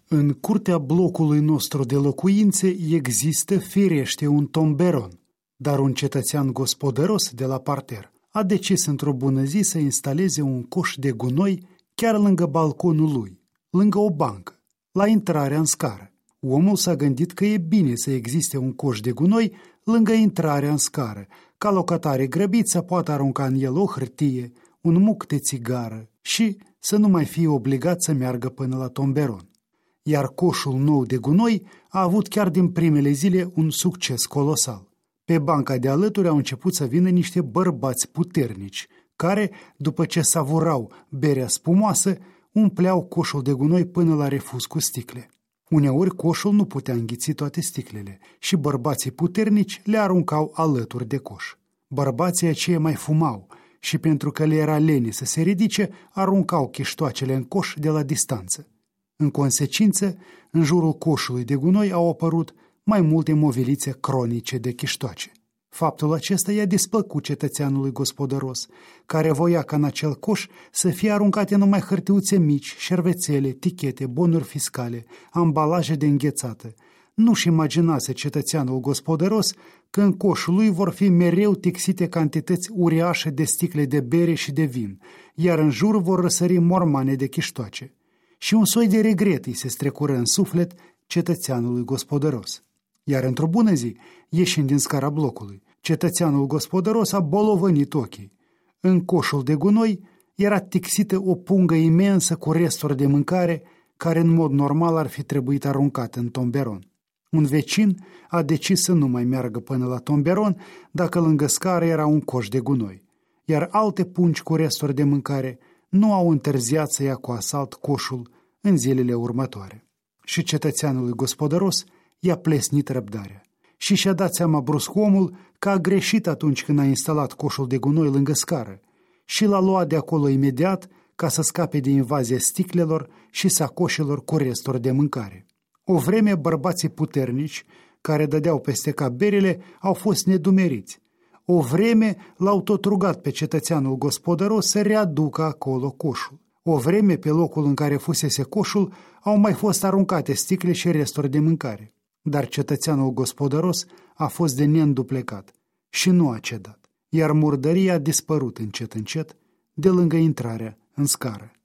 În curtea blocului nostru de locuințe există firește un tomberon, dar un cetățean gospodăros de la parter a decis într-o bună zi să instaleze un coș de gunoi chiar lângă balconul lui, lângă o bancă, la intrarea în scară. Omul s-a gândit că e bine să existe un coș de gunoi lângă intrarea în scară, ca locatarii grăbiți să poată arunca în el o hârtie, un muc de țigară și să nu mai fie obligat să meargă până la tomberon. Iar coșul nou de gunoi a avut chiar din primele zile un succes colosal. Pe banca de alături au început să vină niște bărbați puternici, care, după ce savurau berea spumoasă, umpleau coșul de gunoi până la refuz cu sticle. Uneori coșul nu putea înghiți toate sticlele și bărbații puternici le aruncau alături de coș. Bărbații aceia mai fumau și pentru că le era lene să se ridice, aruncau chiștoacele în coș de la distanță. În consecință, în jurul coșului de gunoi au apărut mai multe movilițe cronice de chiștoace. Faptul acesta i-a displăcut cetățeanului gospodăros, care voia ca în acel coș să fie aruncate numai hârtiuțe mici, șervețele, tichete, bonuri fiscale, ambalaje de înghețată. Nu-și imaginase cetățeanul gospodăros că în coșul lui vor fi mereu tixite cantități uriașe de sticle de bere și de vin, iar în jur vor răsări mormane de chiștoace. Și un soi de regret îi se strecură în suflet cetățeanului gospodăros. Iar într-o bună zi, ieșind din scara blocului, cetățeanul gospodăros a bolovănit ochii. În coșul de gunoi era tixită o pungă imensă cu resturi de mâncare care în mod normal ar fi trebuit aruncată în tomberon. Un vecin a decis să nu mai meargă până la tomberon dacă lângă scară era un coș de gunoi, iar alte pungi cu resturi de mâncare nu au întârziat să ia cu asalt coșul în zilele următoare. Și cetățeanului gospodăros i-a plesnit răbdarea și și-a dat seama brusc omul că a greșit atunci când a instalat coșul de gunoi lângă scară și l-a luat de acolo imediat ca să scape de invazia sticlelor și sacoșelor cu resturi de mâncare. O vreme bărbații puternici, care dădeau peste cap berile, au fost nedumeriți. O vreme l-au tot rugat pe cetățeanul gospodăros să readucă acolo coșul. O vreme, pe locul în care fusese coșul, au mai fost aruncate sticle și resturi de mâncare. Dar cetățeanul gospodăros a fost de neînduplecat și nu a cedat, iar murdăria a dispărut încet, încet, de lângă intrarea în scară.